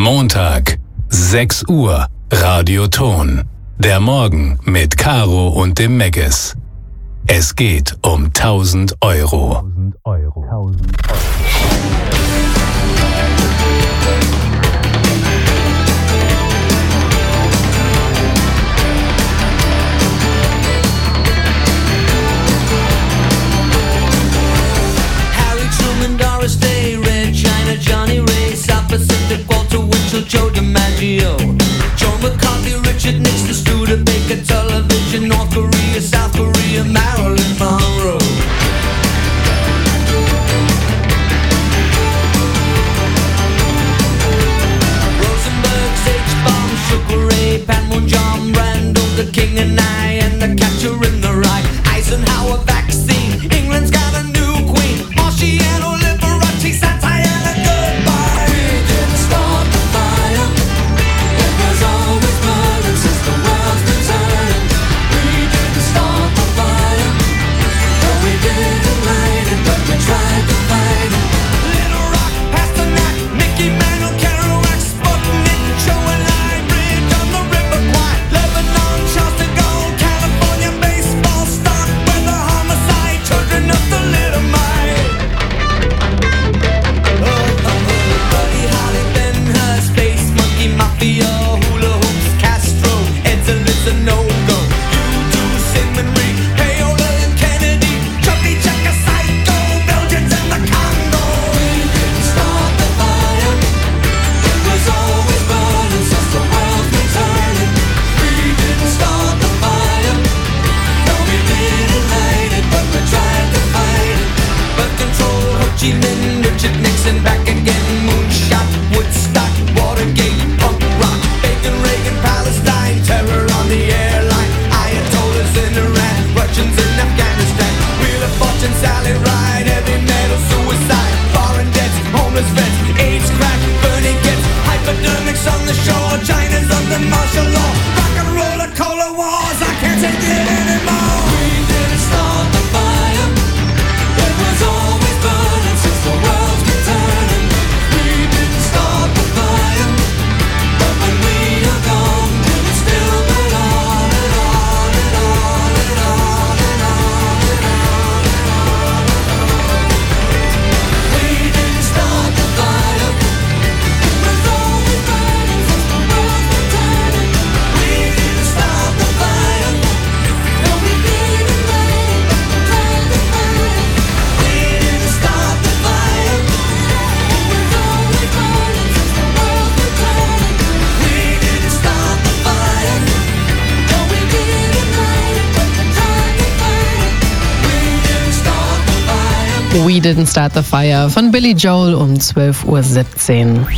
Montag, 6 Uhr, Radioton. Der Morgen mit Caro und dem Megges. Es geht um 1.000 Euro. Harry Truman, Doris Day, Red China, Johnny Ray, South Pacific, Walter Winchell, Joe DiMaggio, Joe McCarthy, Richard Nixon, Studebaker, Television, North Korea, South Korea, Marilyn Monroe. Rosenberg, H-Bomb, Sugar Ray, Panmunjom, Randall, the King and I, and the Catcher in the Rye, Eisenhower vaccine, England's got a new queen, Marciano, Liberace, Santana, goodbye. We didn't start the fire, it was always burning since the world's been turning. We didn't start the fire, no we didn't light it, but we tried to fight it. Little Rock, Pasternak, Mickey Mantle, Kerouac, Sputnik, Joe and I, Bridge on the River Kwai, Lebanon, Charles de Gaulle, California, baseball stock, weather, homicide, children of the little Mike. Buddy Holly, Ben Hur, Space Monkey, Mafia, Hula Hoops, Castro, Edson, a no-go. U2, Sigmund Reed, Paola and Kennedy, Chubby Checker, Psycho, Belgians and the Congo. We didn't start the fire, it was always burning since the world's been turning. We didn't start the fire, no we didn't light it, but we tried to fight it. But control, Ho Chi Minh, Richard Nixon, back again, moonshot, Woodstock, Watergate, punk rock, Bacon, Reagan, Palestine, terror on the airline, Ayatollahs in Iran, Russians in Afghanistan, Wheel of Fortune, Sally Ride, heavy metal, suicide, foreign debts, homeless vets, AIDS, crack, burning gets, hypodermics on the shore, China's under martial law, rock and roller, cola wars, I can't take it anymore. We didn't start the fire, it was always burning since the world's been turning. We didn't start the fire, but when we are gone, will it still burn on and on and on and on and on and on and on? We didn't start the fire, it was always burning since the world's been turning. We didn't start the fire, no we didn't light it, but we tried to fight it. We didn't start the fire, it was always burning since the world's been turning. We didn't start the fire, no we didn't light it, but we tried to fight it. We didn't start the fire. We Didn't Start the Fire von Billy Joel um 12:17 Uhr.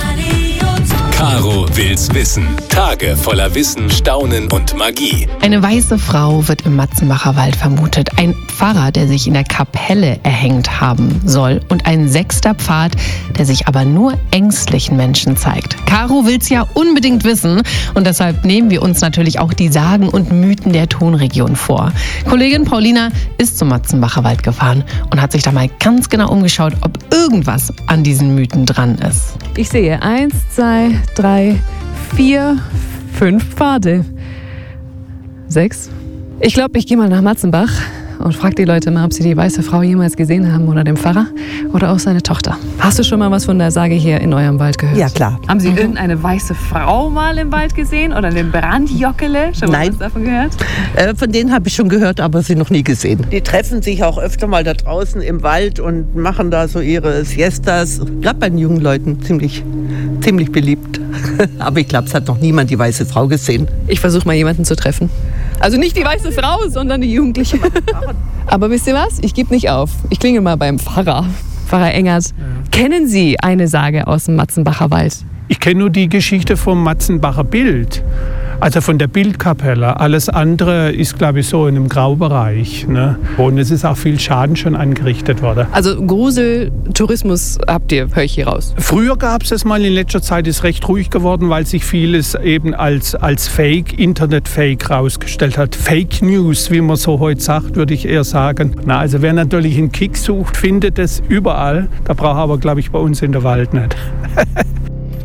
Caro will's wissen. Tage voller Wissen, Staunen und Magie. Eine weiße Frau wird im Matzenbacher Wald vermutet. Ein Pfarrer, der sich in der Kapelle erhängt haben soll. Und ein 6. Pfad, der sich aber nur ängstlichen Menschen zeigt. Caro will's ja unbedingt wissen. Und deshalb nehmen wir uns natürlich auch die Sagen und Mythen der Tonregion vor. Kollegin Paulina ist zum Matzenbacher Wald gefahren und hat sich da mal ganz genau umgeschaut, ob irgendwas an diesen Mythen dran ist. Ich sehe 1, 2, 3, 4, 5 Pfade. 6. Ich glaube, ich gehe mal nach Matzenbach und frage die Leute mal, ob sie die weiße Frau jemals gesehen haben oder den Pfarrer oder auch seine Tochter. Hast du schon mal was von der Sage hier in eurem Wald gehört? Ja, klar. Haben Sie irgendeine weiße Frau mal im Wald gesehen oder den Brandjockele? Schon mal Nein. was davon gehört? Von denen habe ich schon gehört, aber sie noch nie gesehen. Die treffen sich auch öfter mal da draußen im Wald und machen da so ihre Siestas. Gerade bei den jungen Leuten ziemlich beliebt. Aber ich glaube, es hat noch niemand die weiße Frau gesehen. Ich versuche mal jemanden zu treffen. Also nicht die weiße Frau, sondern die Jugendliche. Aber wisst ihr was? Ich gebe nicht auf. Ich klingel mal beim Pfarrer. Pfarrer Engert. Kennen Sie eine Sage aus dem Matzenbacher Wald? Ich kenne nur die Geschichte vom Matzenbacher Bild. Also von der Bildkapelle. Alles andere ist, glaube ich, so in einem Graubereich. Ne? Und es ist auch viel Schaden schon angerichtet worden. Also Gruseltourismus habt ihr, höre ich hier raus. Früher gab es es mal, in letzter Zeit ist recht ruhig geworden, weil sich vieles eben als Fake, Internet-Fake rausgestellt hat. Fake News, wie man so heute sagt, würde ich eher sagen. Na, also wer natürlich einen Kick sucht, findet es überall. Da braucht er aber, glaube ich, bei uns in der Wald nicht.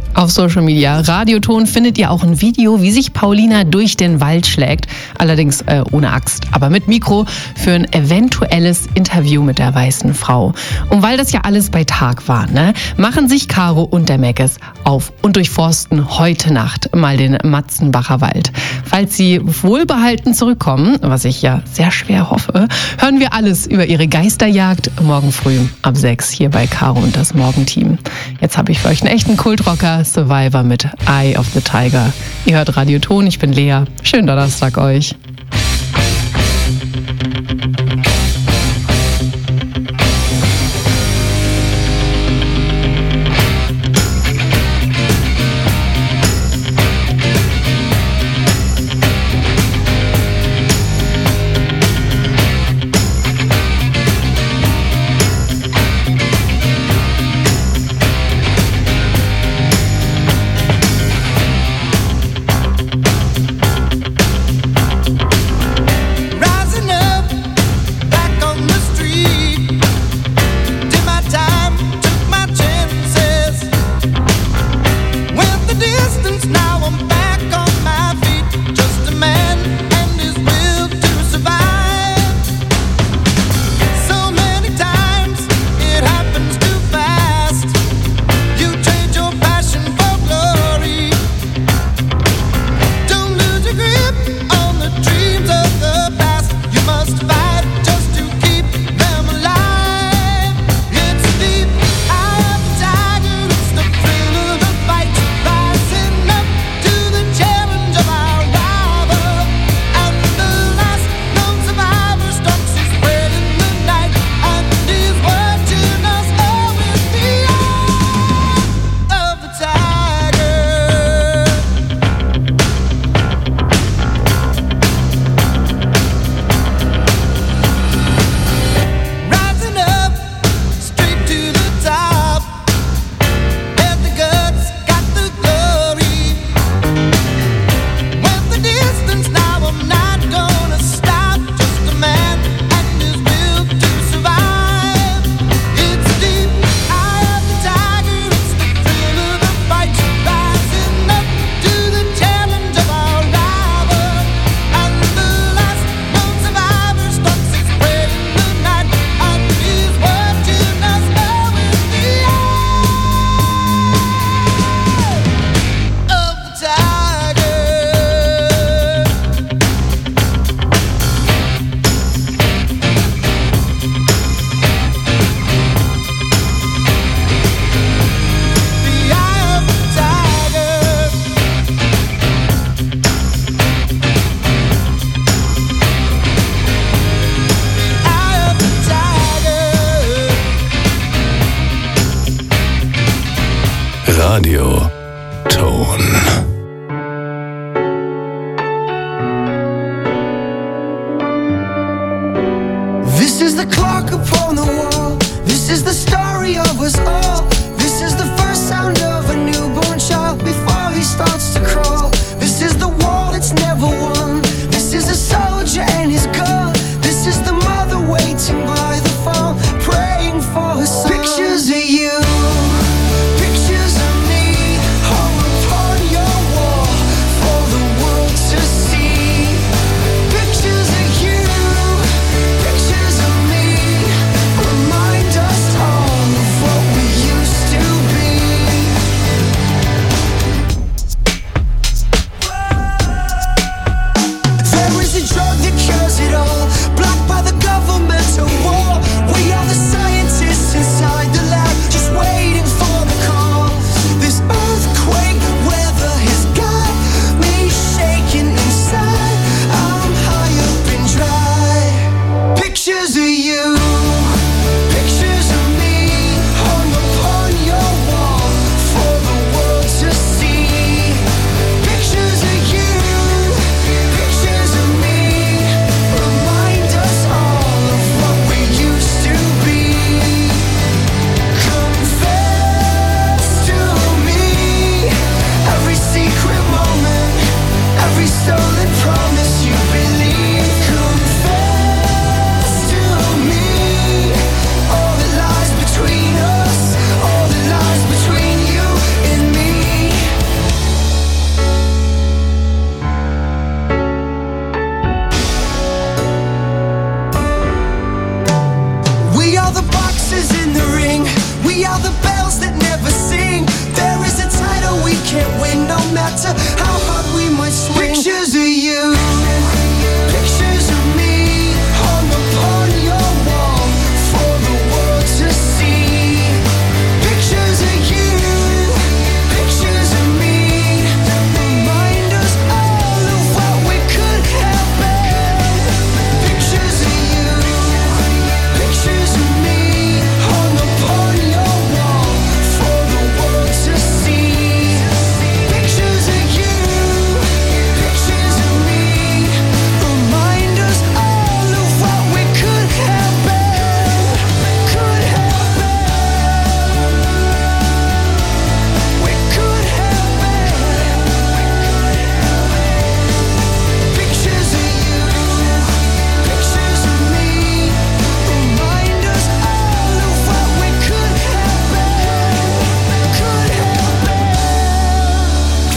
Auf Social Media Radioton findet ihr auch ein Video, wie sich Paulina durch den Wald schlägt. Allerdings ohne Axt, aber mit Mikro für ein eventuelles Interview mit der weißen Frau. Und weil das ja alles bei Tag war, machen sich Caro und der Megges auf und durchforsten heute Nacht mal den Matzenbacher Wald. Falls sie wohlbehalten zurückkommen, was ich ja sehr schwer hoffe, hören wir alles über ihre Geisterjagd morgen früh ab 6 hier bei Caro und das Morgenteam. Jetzt habe ich für euch einen echten Kultrocker, Survivor mit Eye of the Tiger. Ihr hört Radioton, ich bin Lea. Schönen Donnerstag euch. Radioton. This is the clock upon the wall. This is the story of us all. This is the first sound of a newborn child before he starts to crawl. This is the war that's never won. This is a soldier and his gun. This is the mother waiting by the phone, praying for her son. Pictures of you, pictures of me, hung upon your wall for the world to see. Pictures of you, pictures of me, remind us all of what we used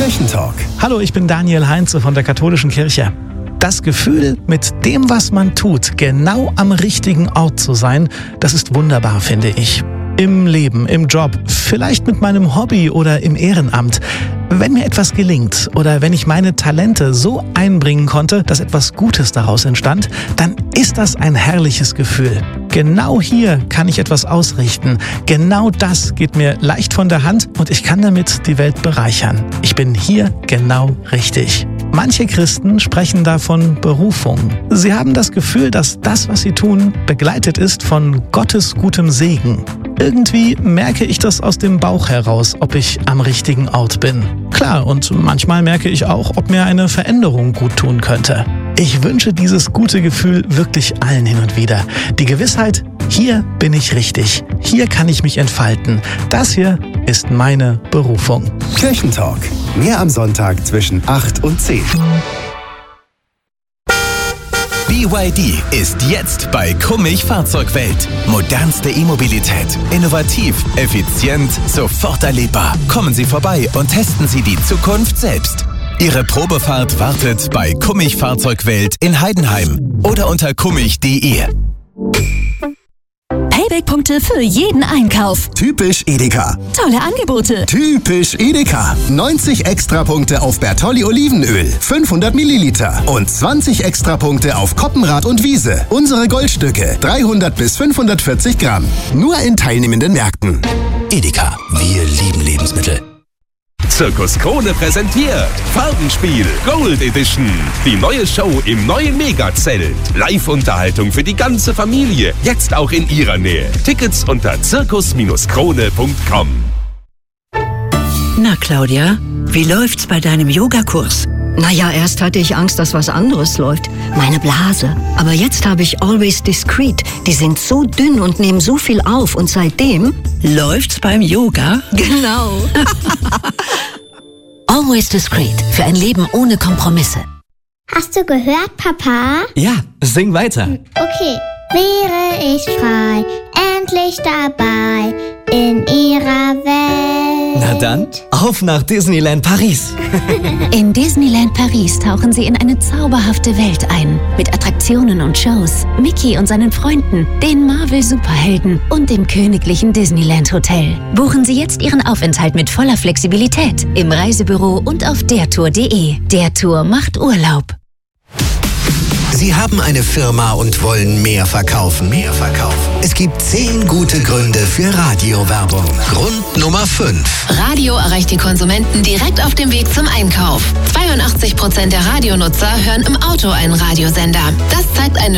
Kirchentalk. Hallo, ich bin Daniel Heinze von der Katholischen Kirche. Das Gefühl, mit dem, was man tut, genau am richtigen Ort zu sein, das ist wunderbar, finde ich. Im Leben, im Job, vielleicht mit meinem Hobby oder im Ehrenamt. Wenn mir etwas gelingt oder wenn ich meine Talente so einbringen konnte, dass etwas Gutes daraus entstand, dann ist das ein herrliches Gefühl. Genau hier kann ich etwas ausrichten. Genau das geht mir leicht von der Hand und ich kann damit die Welt bereichern. Ich bin hier genau richtig. Manche Christen sprechen da von Berufung. Sie haben das Gefühl, dass das, was sie tun, begleitet ist von Gottes gutem Segen. Irgendwie merke ich das aus dem Bauch heraus, ob ich am richtigen Ort bin. Klar, und manchmal merke ich auch, ob mir eine Veränderung gut tun könnte. Ich wünsche dieses gute Gefühl wirklich allen hin und wieder. Die Gewissheit, hier bin ich richtig. Hier kann ich mich entfalten. Das hier ist meine Berufung. Kirchentalk. Mehr am Sonntag zwischen 8 und 10. BYD ist jetzt bei Kummich Fahrzeugwelt. Modernste E-Mobilität. Innovativ, effizient, sofort erlebbar. Kommen Sie vorbei und testen Sie die Zukunft selbst. Ihre Probefahrt wartet bei Kummich Fahrzeugwelt in Heidenheim oder unter kummich.de. Payback-Punkte für jeden Einkauf. Typisch Edeka. Tolle Angebote. Typisch Edeka. 90 Extrapunkte auf Bertolli Olivenöl, 500 Milliliter. Und 20 Extrapunkte auf Koppenrad und Wiese. Unsere Goldstücke, 300 bis 540 Gramm. Nur in teilnehmenden Märkten. Edeka, wir lieben Lebensmittel. Zirkus Krone präsentiert Farbenspiel Gold Edition. Die neue Show im neuen Megazelt. Live-Unterhaltung für die ganze Familie. Jetzt auch in ihrer Nähe. Tickets unter zirkus-krone.com. Na Claudia, wie läuft's bei deinem Yogakurs? Naja, erst hatte ich Angst, dass was anderes läuft. Meine Blase. Aber jetzt habe ich Always Discreet. Die sind so dünn und nehmen so viel auf. Und seitdem läuft's beim Yoga. Genau. Always Discreet. Für ein Leben ohne Kompromisse. Hast du gehört, Papa? Ja, sing weiter. Okay. Wäre ich frei, endlich dabei in ihrer Welt. Na dann, auf nach Disneyland Paris. In Disneyland Paris tauchen Sie in eine zauberhafte Welt ein. Mit Attraktionen und Shows, Mickey und seinen Freunden, den Marvel-Superhelden und dem königlichen Disneyland Hotel. Buchen Sie jetzt Ihren Aufenthalt mit voller Flexibilität im Reisebüro und auf dertour.de. Der Tour macht Urlaub. Sie haben eine Firma und wollen mehr verkaufen. Es gibt 10 gute Gründe für Radiowerbung. Grund Nummer 5. Radio erreicht die Konsumenten direkt auf dem Weg zum Einkauf. 82% der Radionutzer hören im Auto einen Radiosender. Das zeigt eine